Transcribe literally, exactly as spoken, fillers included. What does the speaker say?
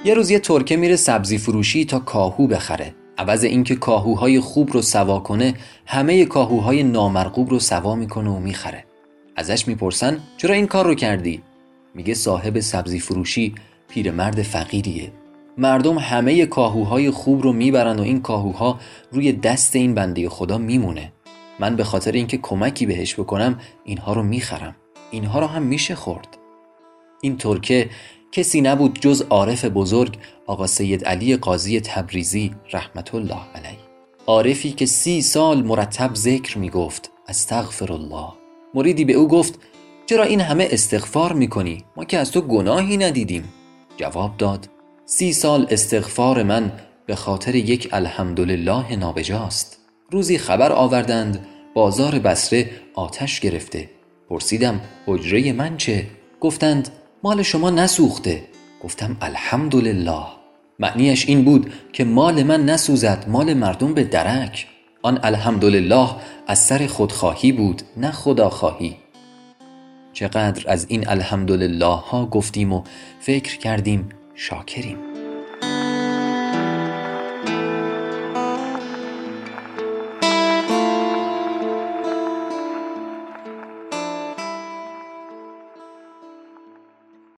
یه روز یه ترکه میره سبزی فروشی تا کاهو بخره. عوض اینکه کاهوهای خوب رو سوا کنه، همه کاهوهای نامرغوب رو سوا میکنه و میخره. ازش میپرسن چرا این کار رو کردی؟ میگه صاحب سبزی فروشی پیرمرد فقیریه. مردم همه کاهوهای خوب رو میبرن و این کاهوها روی دست این بنده خدا میمونه. من به خاطر اینکه کمکی بهش بکنم اینها رو میخرم. اینها رو هم میشه خورد. این ترکه کسی نبود جز عارف بزرگ آقا سید علی قاضی تبریزی رحمت الله علیه. عارفی که سی سال مرتب ذکر میگفت استغفر الله. مریدی به او گفت چرا این همه استغفار میکنی؟ ما که از تو گناهی ندیدیم. جواب داد سی سال استغفار من به خاطر یک الحمدلله نابجاست. روزی خبر آوردند بازار بصره آتش گرفته. پرسیدم حجره من چه؟ گفتند مال شما نسوخته. گفتم الحمدلله. معنیش این بود که مال من نسوزد، مال مردم به درک. آن الحمدلله از سر خودخواهی بود، نه خداخواهی. چقدر از این الحمدلله ها گفتیم و فکر کردیم شاکریم.